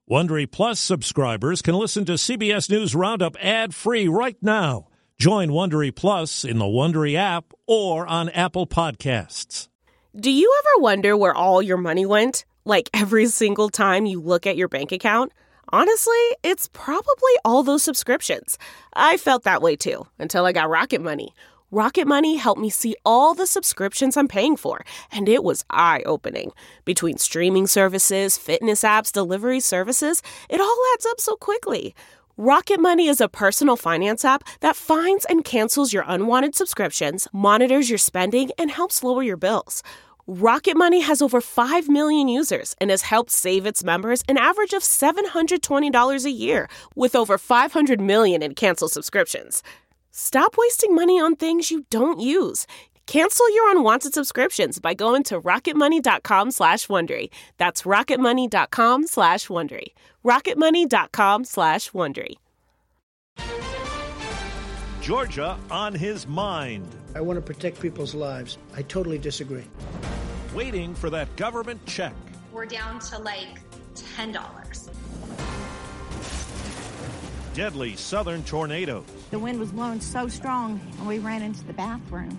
Wondery Plus subscribers can listen to CBS News Roundup ad-free right now. Join Wondery Plus in the Wondery app or on Apple Podcasts. Do you ever wonder where all your money went? Like every single time you look at your bank account? Honestly, it's probably all those subscriptions. I felt that way too, until I got Rocket Money. Rocket Money helped me see all the subscriptions I'm paying for, and it was eye-opening. Between streaming services, fitness apps, delivery services, it all adds up so quickly. Rocket Money is a personal finance app that finds and cancels your unwanted subscriptions, monitors your spending, and helps lower your bills. Rocket Money has over 5 million users and has helped save its members an average of $720 a year, with over 500 million in canceled subscriptions. Stop wasting money on things you don't use. Cancel your unwanted subscriptions by going to rocketmoney.com/Wondery. That's rocketmoney.com/Wondery. rocketmoney.com/Wondery. Georgia on his mind. I want to protect people's lives. I totally disagree. Waiting for that government check. We're down to like $10. Deadly southern tornadoes. The wind was blowing so strong, and we ran into the bathroom.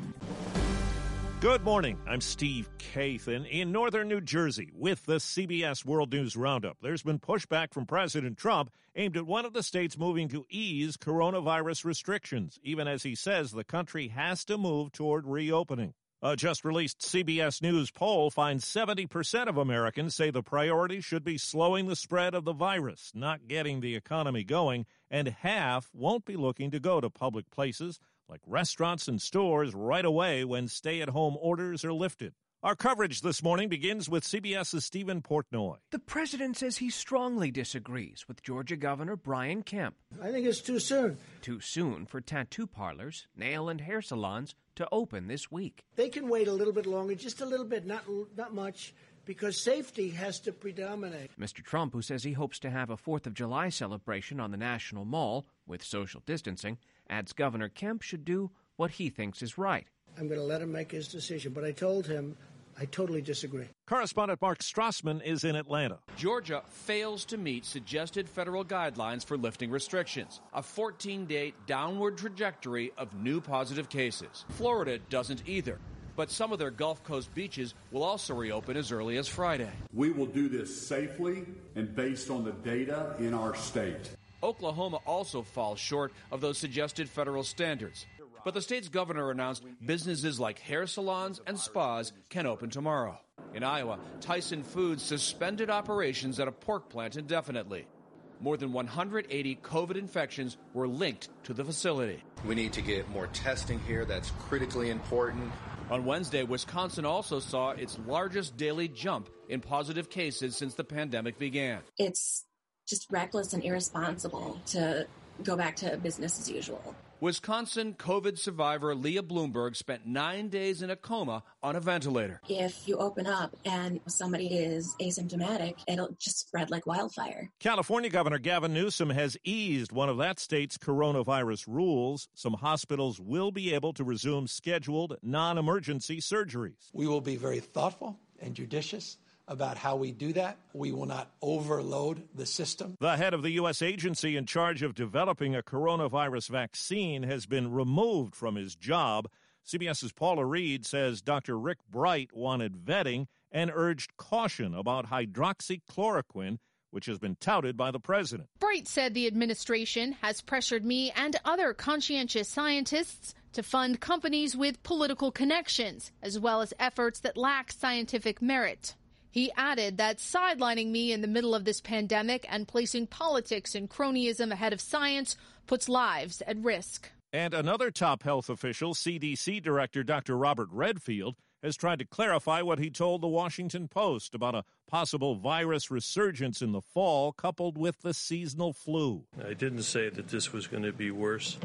Good morning. I'm Steve Kathan in northern New Jersey with the CBS World News Roundup. There's been pushback from President Trump aimed at one of the states moving to ease coronavirus restrictions, even as he says the country has to move toward reopening. A just-released CBS News poll finds 70% of Americans say the priority should be slowing the spread of the virus, not getting the economy going, and half won't be looking to go to public places like restaurants and stores right away when stay-at-home orders are lifted. Our coverage this morning begins with CBS's Stephen Portnoy. The president says he strongly disagrees with Georgia Governor Brian Kemp. I think it's too soon. Too soon for tattoo parlors, nail and hair salons to open this week. They can wait a little bit longer, just a little bit, not much, because safety has to predominate. Mr. Trump, who says he hopes to have a 4th of July celebration on the National Mall with social distancing, adds Governor Kemp should do what he thinks is right. I'm going to let him make his decision, but I told him I totally disagree. Correspondent Mark Strassman is in Atlanta. Georgia fails to meet suggested federal guidelines for lifting restrictions, a 14-day downward trajectory of new positive cases. Florida doesn't either, but some of their Gulf Coast beaches will also reopen as early as Friday. We will do this safely and based on the data in our state. Oklahoma also falls short of those suggested federal standards. But the state's governor announced businesses like hair salons and spas can open tomorrow. In Iowa, Tyson Foods suspended operations at a pork plant indefinitely. More than 180 COVID infections were linked to the facility. We need to get more testing here. That's critically important. On Wednesday, Wisconsin also saw its largest daily jump in positive cases since the pandemic began. It's just reckless and irresponsible to go back to business as usual. Wisconsin COVID survivor Leah Bloomberg spent 9 days in a coma on a ventilator. If you open up and somebody is asymptomatic, it'll just spread like wildfire. California Governor Gavin Newsom has eased one of that state's coronavirus rules. Some hospitals will be able to resume scheduled non-emergency surgeries. We will be very thoughtful and judicious about how we do that. We will not overload the system. The head of the U.S. agency in charge of developing a coronavirus vaccine has been removed from his job. CBS's Paula Reed says Dr. Rick Bright wanted vetting and urged caution about hydroxychloroquine, which has been touted by the president. Bright said the administration has pressured me and other conscientious scientists to fund companies with political connections, as well as efforts that lack scientific merit. He added that sidelining me in the middle of this pandemic and placing politics and cronyism ahead of science puts lives at risk. And another top health official, CDC Director Dr. Robert Redfield, has tried to clarify what he told the Washington Post about a possible virus resurgence in the fall coupled with the seasonal flu. I didn't say that this was going to be worse.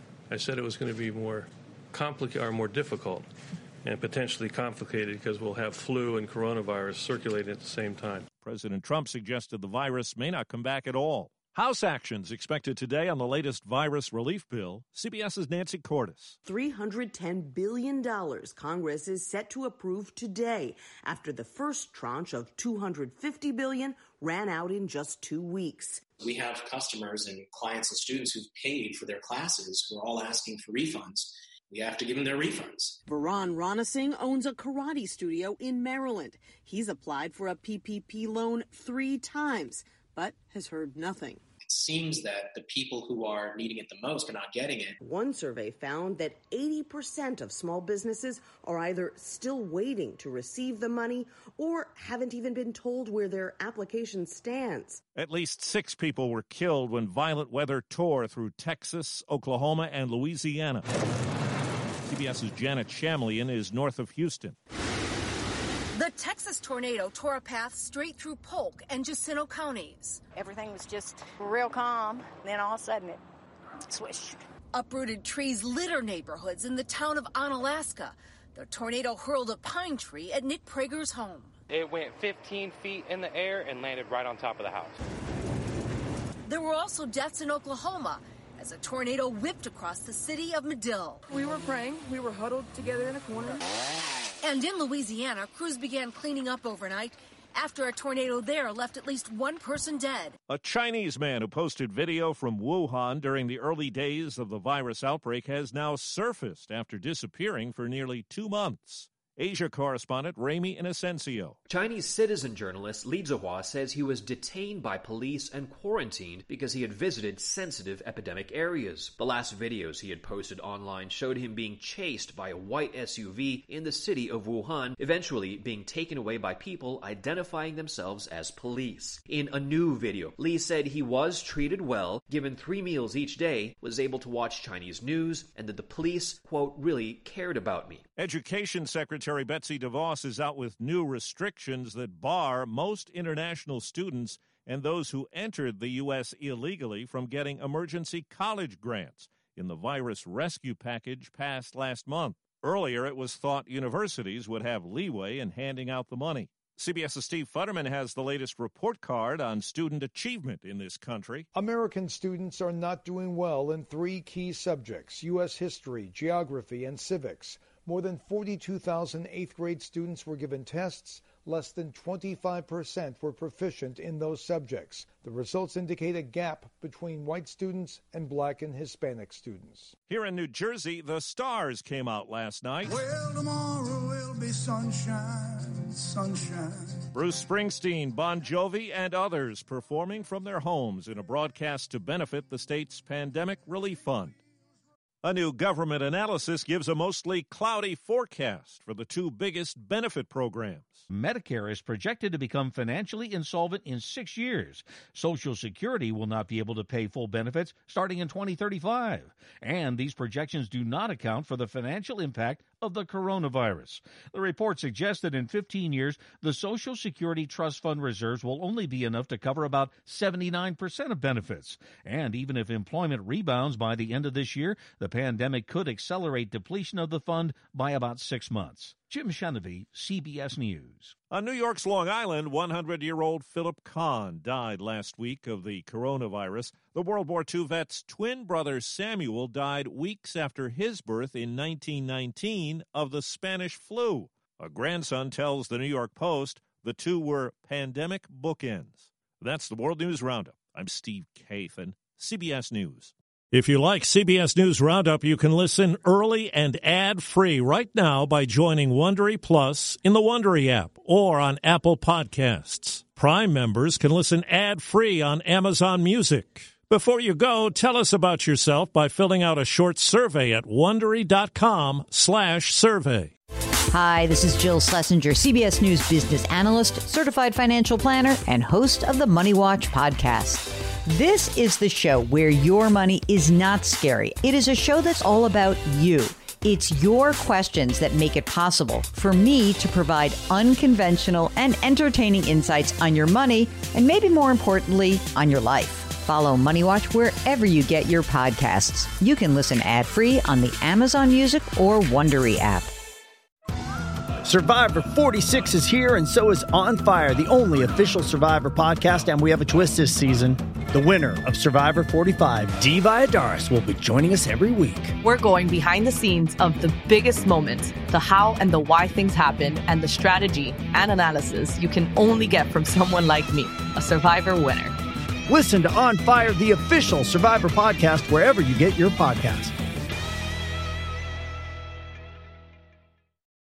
I said it was going to be more complicated or more difficult and potentially complicated because we'll have flu and coronavirus circulating at the same time. President Trump suggested the virus may not come back at all. House actions expected today on the latest virus relief bill. CBS's Nancy Cordes. $310 billion Congress is set to approve today after the first tranche of $250 billion ran out in just 2 weeks. We have customers and clients and students who've paid for their classes who are all asking for refunds. We have to give them their refunds. Varan Ranasingh owns a karate studio in Maryland. He's applied for a PPP loan 3 times, but has heard nothing. It seems that the people who are needing it the most are not getting it. One survey found that 80% of small businesses are either still waiting to receive the money or haven't even been told where their application stands. At least 6 people were killed when violent weather tore through Texas, Oklahoma, and Louisiana. CBS's Janet Shamlian is north of Houston. The Texas tornado tore a path straight through Polk and Jacinto counties. Everything was just real calm. Then all of a sudden it swished. Uprooted trees litter neighborhoods in the town of Onalaska. The tornado hurled a pine tree at Nick Prager's home. It went 15 feet in the air and landed right on top of the house. There were also deaths in Oklahoma as a tornado whipped across the city of Medill. We were praying. We were huddled together in a corner. And in Louisiana, crews began cleaning up overnight after a tornado there left at least 1 person dead. A Chinese man who posted video from Wuhan during the early days of the virus outbreak has now surfaced after disappearing for nearly 2 months. Asia correspondent Ramy Inocencio. Chinese citizen journalist Li Zihua says he was detained by police and quarantined because he had visited sensitive epidemic areas. The last videos he had posted online showed him being chased by a white SUV in the city of Wuhan, eventually being taken away by people identifying themselves as police. In a new video, Li said he was treated well, given 3 meals each day, was able to watch Chinese news, and that the police, quote, really cared about me. Education Secretary Betsy DeVos is out with new restrictions that bar most international students and those who entered the U.S. illegally from getting emergency college grants in the virus rescue package passed last month. Earlier, it was thought universities would have leeway in handing out the money. CBS's Steve Futterman has the latest report card on student achievement in this country. American students are not doing well in 3 key subjects: U.S. history, geography, and civics. More than 42,000 8th-grade students were given tests. Less than 25% were proficient in those subjects. The results indicate a gap between white students and black and Hispanic students. Here in New Jersey, the Stars came out last night. Well, tomorrow will be sunshine, sunshine. Bruce Springsteen, Bon Jovi, and others performing from their homes in a broadcast to benefit the state's pandemic relief fund. A new government analysis gives a mostly cloudy forecast for the 2 biggest benefit programs. Medicare is projected to become financially insolvent in 6 years. Social Security will not be able to pay full benefits starting in 2035. And these projections do not account for the financial impact of the coronavirus. The report suggests that in 15 years, the Social Security Trust Fund reserves will only be enough to cover about 79% of benefits. And even if employment rebounds by the end of this year, the pandemic could accelerate depletion of the fund by about 6 months. Jim Shenevy, CBS News. On New York's Long Island, 100-year-old Philip Kahn died last week of the coronavirus. The World War II vet's twin brother Samuel died weeks after his birth in 1919 of the Spanish flu. A grandson tells the New York Post the 2 were pandemic bookends. That's the World News Roundup. I'm Steve Kathan, CBS News. If you like CBS News Roundup, you can listen early and ad-free right now by joining Wondery Plus in the Wondery app or on Apple Podcasts. Prime members can listen ad-free on Amazon Music. Before you go, tell us about yourself by filling out a short survey at Wondery.com/survey. Hi, this is Jill Schlesinger, CBS News business analyst, certified financial planner, and host of the Money Watch podcast. This is the show where your money is not scary. It is a show that's all about you. It's your questions that make it possible for me to provide unconventional and entertaining insights on your money, and maybe more importantly, on your life. Follow Money Watch wherever you get your podcasts. You can listen ad-free on the Amazon Music or Wondery app. Survivor 46 is here, and so is On Fire, the only official Survivor podcast, and we have a twist this season. The winner of Survivor 45, Dee Valladares, will be joining us every week. We're going behind the scenes of the biggest moments, the how and the why things happen, and the strategy and analysis you can only get from someone like me, a Survivor winner. Listen to On Fire, the official Survivor podcast, wherever you get your podcasts.